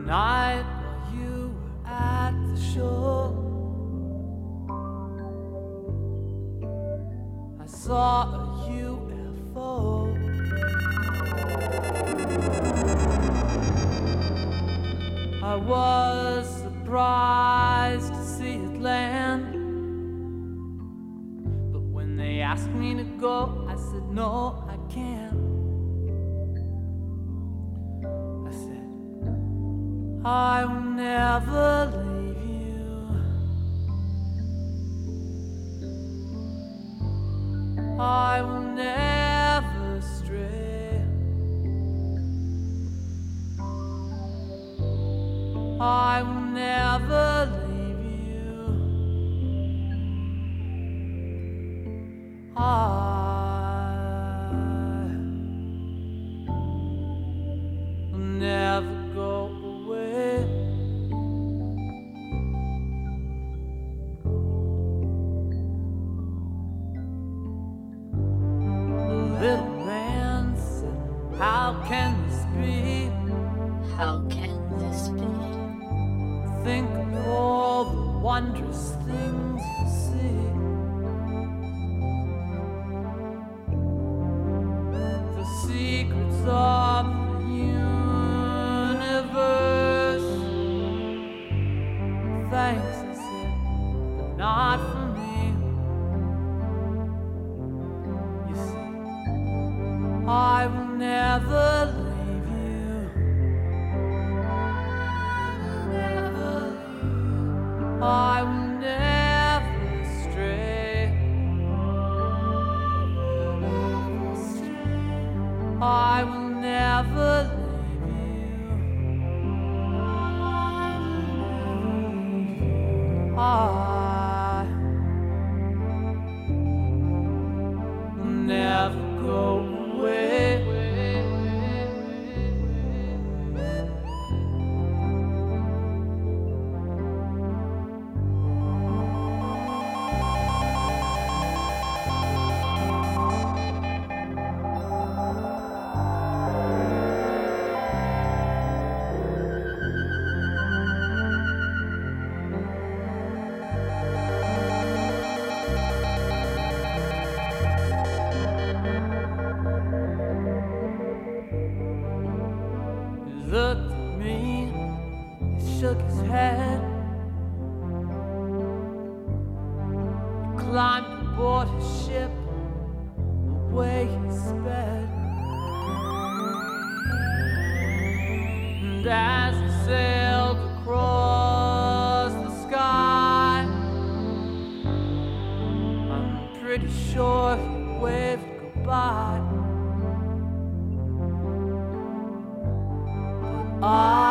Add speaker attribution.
Speaker 1: night while you were at the shore, I saw a UFO. I was surprised to see it land, but when they asked me to go, I said no, I can't. I said, I will never leave you. I will never stray. I will never leave you. I will never go away. The little man said, how can this be?
Speaker 2: How can this be?
Speaker 1: Think of all the wondrous things you see. The secrets of the universe. Thanks, I said, but not for me. You see, I will never leave you. I will never stray. I will never leave you. I will never go away. He looked at me, he shook his head. He climbed aboard his ship, away he sped. And as he sailed across the sky, I'm pretty sure he waved goodbye. I